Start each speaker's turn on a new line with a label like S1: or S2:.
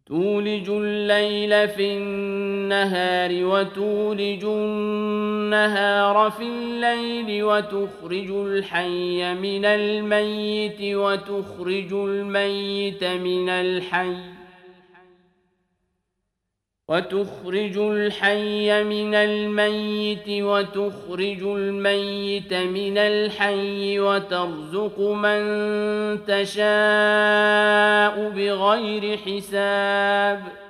S1: تولج الليل في النهار وتولج النهار في الليل وتخرج الحي من الميت وتخرج الميت من الحي وترزق من تشاء بغير حساب